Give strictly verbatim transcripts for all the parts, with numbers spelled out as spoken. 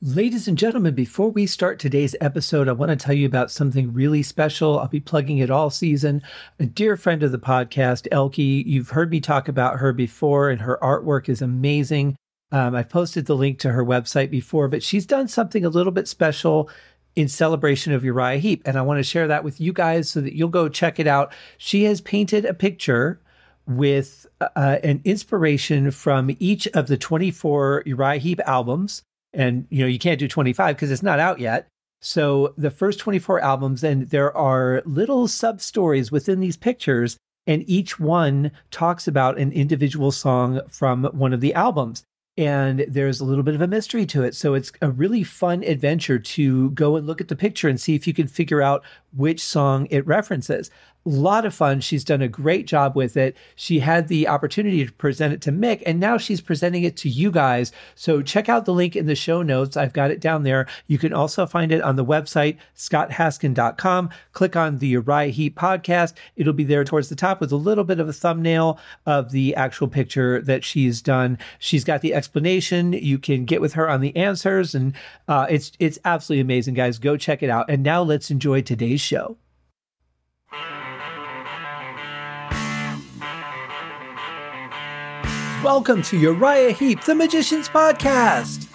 Ladies and gentlemen, before we start today's episode, I want to tell you about something really special. I'll be plugging it all season. A dear friend of the podcast, Elke, you've heard me talk about her before, and her artwork is amazing. Um, I've posted the link to her website before, but she's done something a little bit special in celebration of Uriah Heep, and I want to share that with you guys so that you'll go check it out. She has painted a picture with uh, an inspiration from each of the twenty-four Uriah Heep albums. And, you know, you can't do twenty-five because it's not out yet. So the first twenty-four albums, and there are little sub-stories within these pictures, and each one talks about an individual song from one of the albums. And there's a little bit of a mystery to it. So it's a really fun adventure to go and look at the picture and see if you can figure out which song it references. A lot of fun. She's done a great job with it. She had the opportunity to present it to Mick, and now she's presenting it to you guys. So check out the link in the show notes. I've got it down there. You can also find it on the website, scott haskin dot com. Click on the Uriah Heep podcast. It'll be there towards the top with a little bit of a thumbnail of the actual picture that she's done. She's got the explanation. You can get with her on the answers, and uh, it's it's absolutely amazing, guys. Go check it out. And now let's enjoy today's show. Welcome to Uriah Heep, the Magicians Podcast.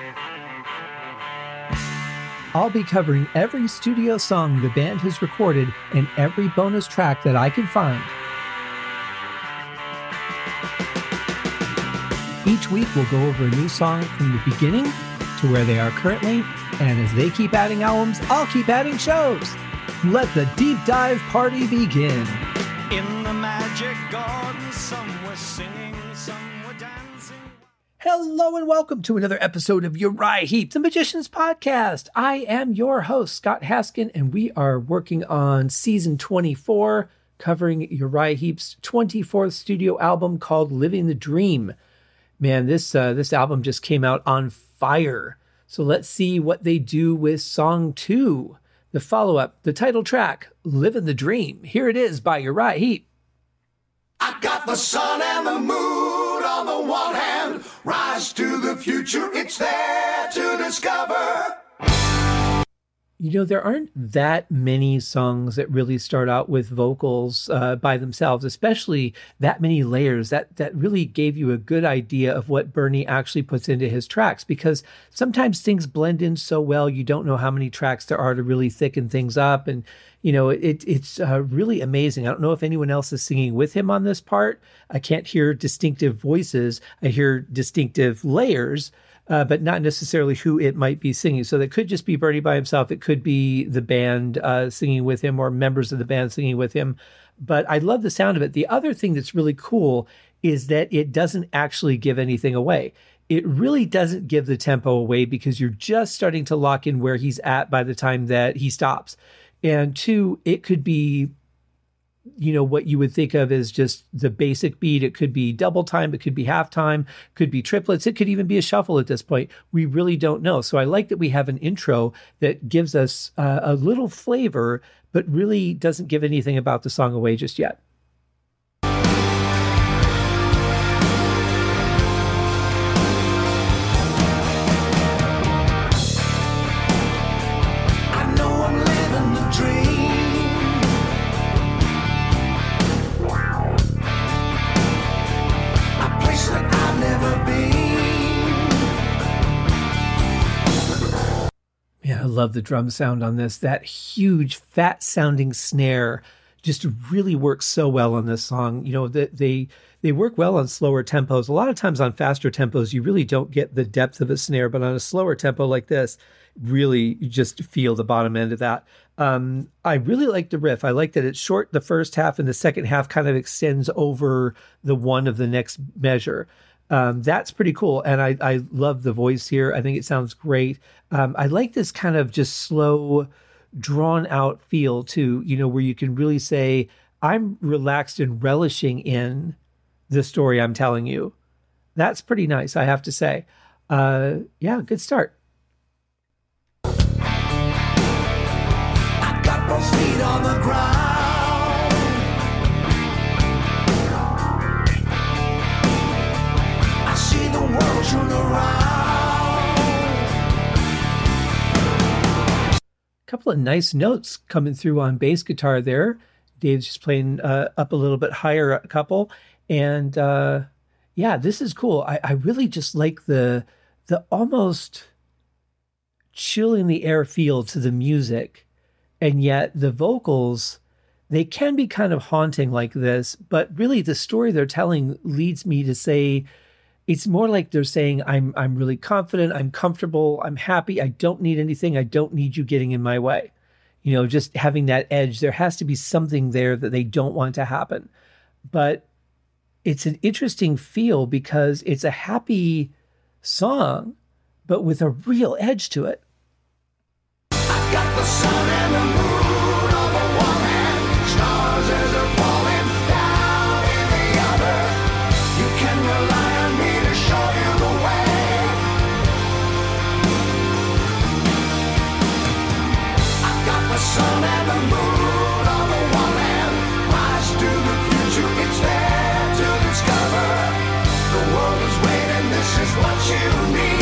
I'll be covering every studio song the band has recorded and every bonus track that I can find. Each week we'll go over a new song from the beginning to where they are currently, and as they keep adding albums, I'll keep adding shows. Let the deep dive party begin. In the magic garden, some were singing, some were dancing. Hello and welcome to another episode of Uriah Heep, the Magicians Podcast. I am your host, Scott Haskin, and we are working on season twenty-four, covering Uriah Heep's twenty-fourth studio album called Living the Dream. Man, this uh, this album just came out on fire. So let's see what they do with song two. The follow-up, the title track, Living the Dream. Here it is by Uriah Heep. I got the sun and the moon on the one hand. Rise to the future, it's there to discover. You know, there aren't that many songs that really start out with vocals uh, by themselves, especially that many layers. That that really gave you a good idea of what Bernie actually puts into his tracks, because sometimes things blend in so well, you don't know how many tracks there are to really thicken things up. And, you know, it, it's uh, really amazing. I don't know if anyone else is singing with him on this part. I can't hear distinctive voices. I hear distinctive layers. Uh, but not necessarily who it might be singing. So that could just be Bernie by himself. It could be the band uh, singing with him or members of the band singing with him. But I love the sound of it. The other thing that's really cool is that it doesn't actually give anything away. It really doesn't give the tempo away because you're just starting to lock in where he's at by the time that he stops. And two, it could be, you know, what you would think of as just the basic beat. It could be double time. It could be half time, could be triplets. It could even be a shuffle at this point. We really don't know. So I like that we have an intro that gives us uh, a little flavor, but really doesn't give anything about the song away just yet. I love the drum sound on this. That huge, fat-sounding snare just really works so well on this song. You know, they, they they work well on slower tempos. A lot of times on faster tempos, you really don't get the depth of a snare, but on a slower tempo like this, really you just feel the bottom end of that. Um, I really like the riff. I like that it's short the first half, and the second half kind of extends over the one of the next measure. Um, that's pretty cool. And I, I love the voice here. I think it sounds great. Um, I like this kind of just slow, drawn out feel too, you know, where you can really say, I'm relaxed and relishing in the story I'm telling you. That's pretty nice, I have to say. Uh, yeah, good start. I got both feet on the ground. I see the world turn around. couple of nice notes coming through on bass guitar there. Dave's just playing uh, up a little bit higher a couple. And uh, yeah, this is cool. I, I really just like the the almost chill in the air feel to the music. And yet the vocals, they can be kind of haunting like this, but really the story they're telling leads me to say, it's more like they're saying, I'm I'm really confident, I'm comfortable, I'm happy, I don't need anything, I don't need you getting in my way. You know, just having that edge, there has to be something there that they don't want to happen. But it's an interesting feel because it's a happy song, but with a real edge to it. I got the sun and the moon on the one hand, stars as they're falling down in the other. You can rely on me to show you the way. I got the sun and the moon on the one hand, rise to the future, it's there to discover. The world is waiting, this is what you need.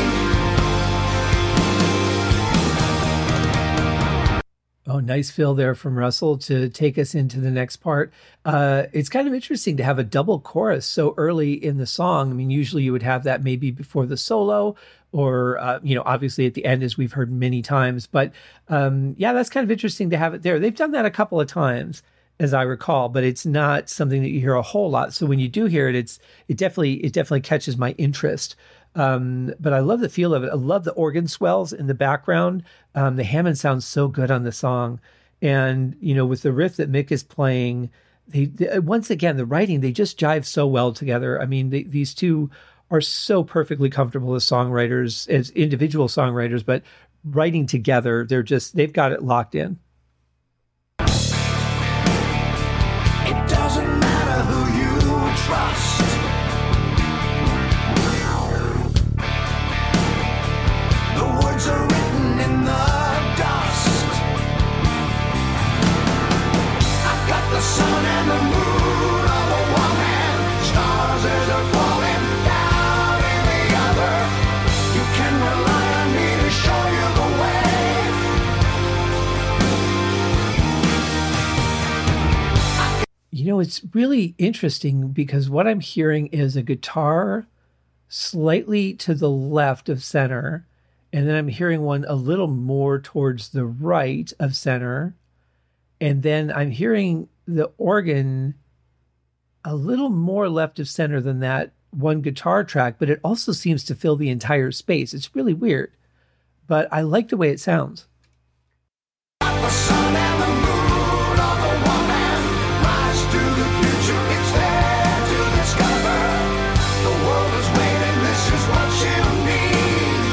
Oh, nice fill there from Russell to take us into the next part. Uh, it's kind of interesting to have a double chorus so early in the song. I mean, usually you would have that maybe before the solo or, uh, you know, obviously at the end, as we've heard many times. But um, yeah, that's kind of interesting to have it there. They've done that a couple of times, as I recall, but it's not something that you hear a whole lot. So when you do hear it, it's it definitely it definitely catches my interest. Um, but I love the feel of it. I love the organ swells in the background. Um, the Hammond sounds so good on the song. And, you know, with the riff that Mick is playing, they, they once again, the writing, they just jive so well together. I mean, they, these two are so perfectly comfortable as songwriters, as individual songwriters, but writing together, they're just, they've got it locked in. It doesn't matter who you trust. The words are written in the dust. I got the sun and the moon on the one hand, stars as they're falling down in the other. You can rely on me to show you the way. You know, it's really interesting because what I'm hearing is a guitar slightly to the left of center, and then I'm hearing one a little more towards the right of center, and then I'm hearing the organ a little more left of center than that one guitar track, but it also seems to fill the entire space. It's really weird, but I like the way it sounds. The sun and the moon on the one hand, rise to the future, it's there to discover. The world is waiting, this is what you need.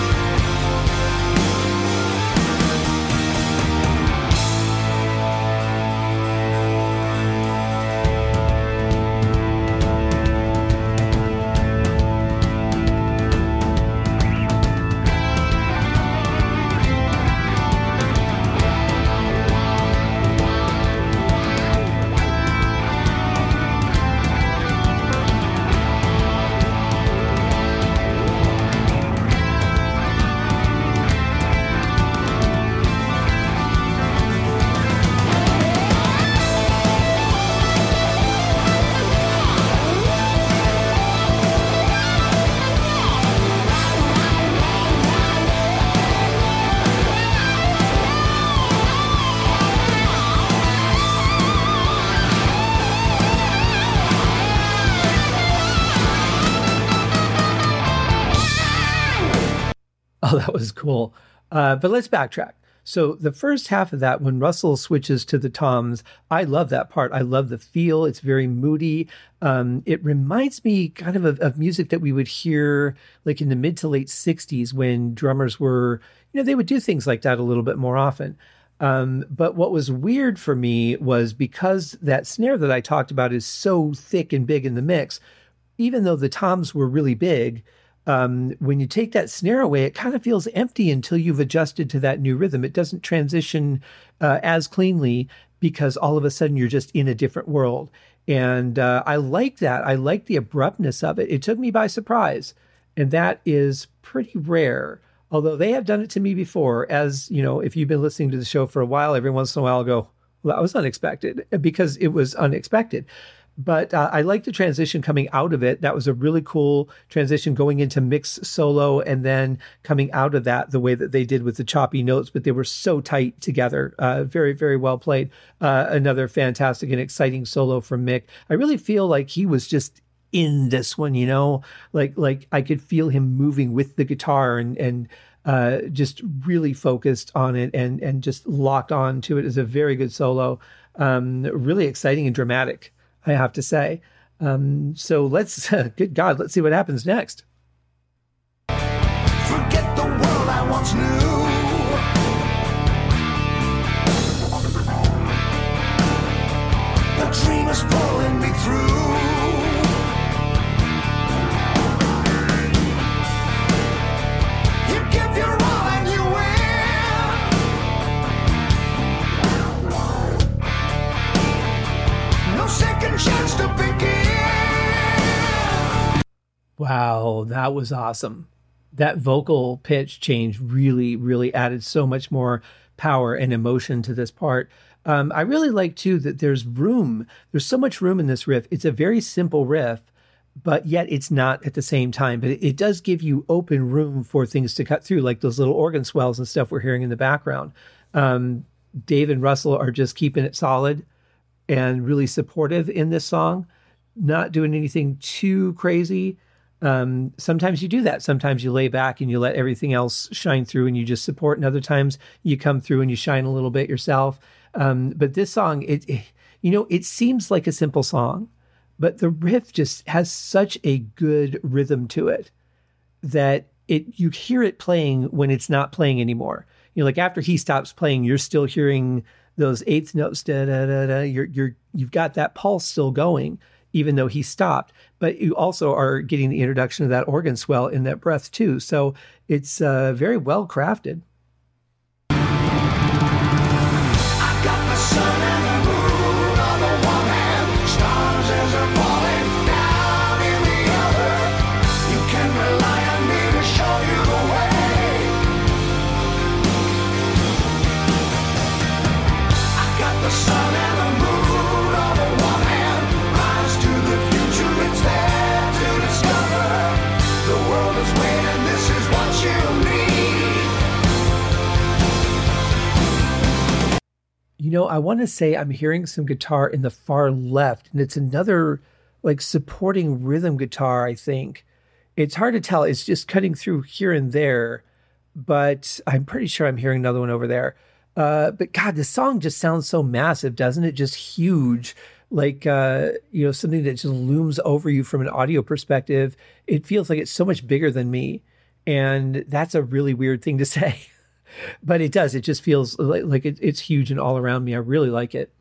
Oh, that was cool. Uh, but let's backtrack. So the first half of that, when Russell switches to the toms, I love that part. I love the feel. It's very moody. Um, it reminds me kind of, of of music that we would hear like in the mid to late sixties when drummers were, you know, they would do things like that a little bit more often. Um, but what was weird for me was because that snare that I talked about is so thick and big in the mix, even though the toms were really big, Um, when you take that snare away, it kind of feels empty until you've adjusted to that new rhythm. It doesn't transition uh, as cleanly because all of a sudden you're just in a different world. And uh, I like that. I like the abruptness of it. It took me by surprise. And that is pretty rare Although they have done it to me before, as you know, if you've been listening to the show for a while, every once in a while I'll go, well, that was unexpected, because it was unexpected. But uh, I like the transition coming out of it. That was a really cool transition, going into mix solo and then coming out of that the way that they did with the choppy notes, but they were so tight together. Uh, very, very well played. Uh, another fantastic and exciting solo from Mick. I really feel like he was just in this one, you know, like like I could feel him moving with the guitar and and uh, just really focused on it and and just locked on to it. Is a very good solo. Um, really exciting and dramatic, I have to say. Um, so let's, good God, let's see what happens next. Forget the world I once knew. The dream is pulling me through. You give your all and you win. No second chance to begin. Wow, that was awesome. That vocal pitch change really, really added so much more power and emotion to this part. Um, I really like, too, that there's room. There's so much room in this riff. It's a very simple riff, but yet it's not at the same time. But it, it does give you open room for things to cut through, like those little organ swells and stuff we're hearing in the background. Um, Dave and Russell are just keeping it solid and really supportive in this song, not doing anything too crazy. Um, sometimes you do that. Sometimes you lay back and you let everything else shine through and you just support. And other times you come through and you shine a little bit yourself. Um, but this song, it, it, you know, it seems like a simple song, but the riff just has such a good rhythm to it that it, you hear it playing when it's not playing anymore. You know, like after he stops playing, you're still hearing those eighth notes, da, da, da, da. You're, you're, you've got that pulse still going, even though he stopped, but you also are getting the introduction of that organ swell in that breath too. So it's uh, very well crafted. I've got the sun and the moon on the one hand, stars as are falling down in the other. You can rely on me to show you the way. I've got the sun and the moon on the one hand, rise to the future, it's there to discover. The world is waiting, this is what you need. You know, I want to say I'm hearing some guitar in the far left, and it's another like supporting rhythm guitar, I think. It's hard to tell. It's just cutting through here and there, but I'm pretty sure I'm hearing another one over there. Uh, but God, the song just sounds so massive, doesn't it? Just huge, like, uh, you know, something that just looms over you from an audio perspective. It feels like it's so much bigger than me. And that's a really weird thing to say. But it does. It just feels like, like it, it's huge and all around me. I really like it.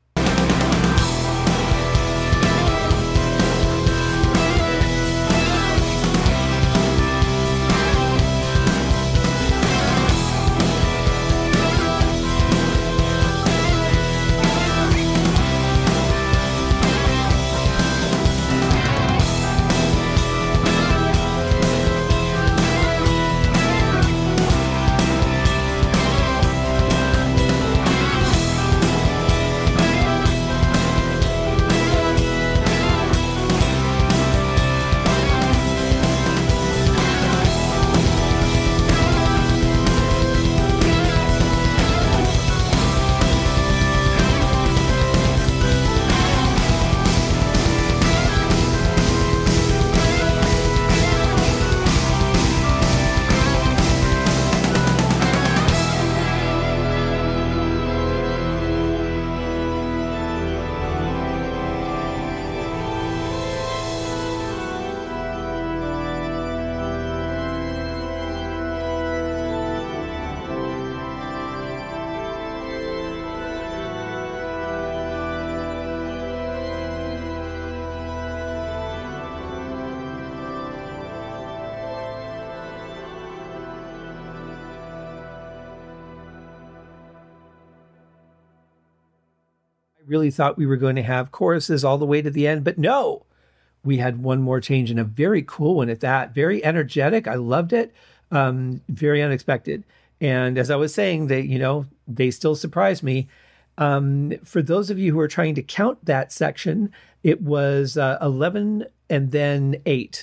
Really thought we were going to have choruses all the way to the end, but no, we had one more change and a very cool one at that. Very energetic. I loved it. Um, very unexpected. And as I was saying, they, you know, they still surprised me. Um, for those of you who are trying to count that section, it was uh, eleven and then eight.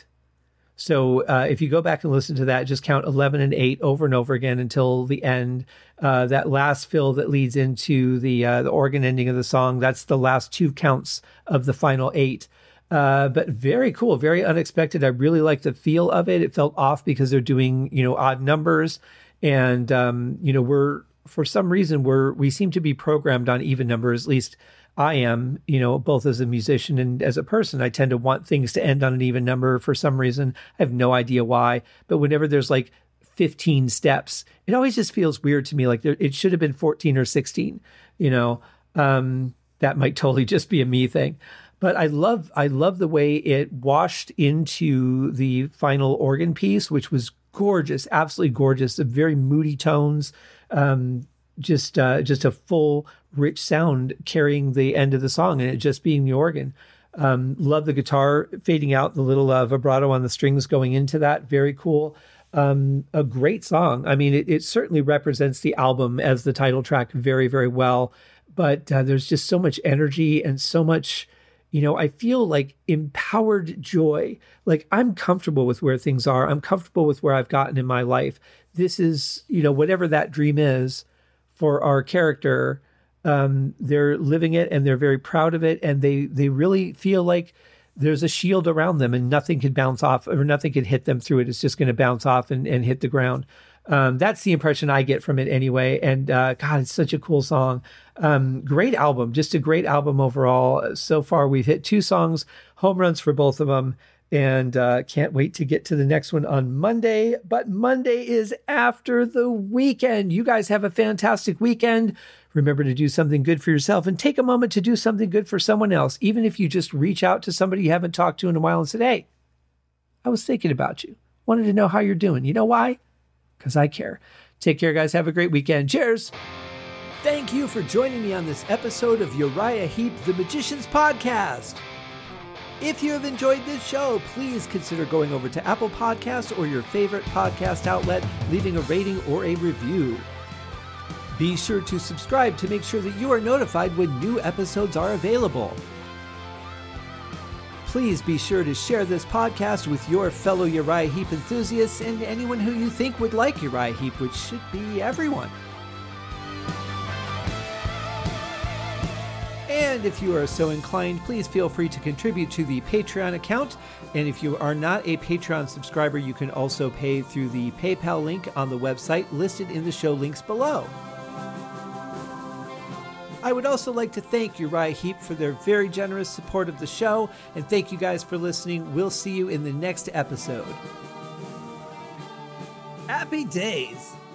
So uh, if you go back and listen to that, just count eleven and eight over and over again until the end. Uh, that last fill that leads into the uh, the organ ending of the song, that's the last two counts of the final eight. Uh, but very cool, very unexpected. I really like the feel of it. It felt off because they're doing, you know, odd numbers. And, um, you know, we're, for some reason, we're, we seem to be programmed on even numbers. At least I am, you know, both as a musician and as a person. I tend to want things to end on an even number for some reason. I have no idea why. But whenever there's like fifteen steps, it always just feels weird to me. Like there, it should have been fourteen or sixteen, you know. Um, that might totally just be a me thing. But I love, I love the way it washed into the final organ piece, which was gorgeous, absolutely gorgeous. Very moody tones, um, just uh, just a full, rich sound carrying the end of the song, and it just being the organ. Um, love the guitar fading out, the little uh, vibrato on the strings going into that. Very cool. Um, a great song. I mean, it, it certainly represents the album as the title track very, very well. But uh, there's just so much energy and so much. You know, I feel like empowered joy. Like I'm comfortable with where things are. I'm comfortable with where I've gotten in my life. This is, you know, whatever that dream is for our character, um, they're living it and they're very proud of it. And they, they really feel like there's a shield around them and nothing could bounce off or nothing could hit them through it. It's just going to bounce off and, and hit the ground. Um, that's the impression I get from it anyway. And uh, God, it's such a cool song. Um, great album, just a great album overall. So far, we've hit two songs, home runs for both of them, and uh, can't wait to get to the next one on Monday. But Monday is after the weekend. You guys have a fantastic weekend. Remember to do something good for yourself and take a moment to do something good for someone else, even if you just reach out to somebody you haven't talked to in a while and said, hey, I was thinking about you. Wanted to know how you're doing. You know why? Because I care. Take care, guys. Have a great weekend. Cheers. Thank you for joining me on this episode of Uriah Heep, the Magicians Podcast. If you have enjoyed this show, please consider going over to Apple Podcasts or your favorite podcast outlet, leaving a rating or a review. Be sure to subscribe to make sure that you are notified when new episodes are available. Please be sure to share this podcast with your fellow Uriah Heep enthusiasts and anyone who you think would like Uriah Heep, which should be everyone. And if you are so inclined, please feel free to contribute to the Patreon account. And if you are not a Patreon subscriber, you can also pay through the PayPal link on the website listed in the show links below. I would also like to thank Uriah Heep for their very generous support of the show, and thank you guys for listening. We'll see you in the next episode. Happy days!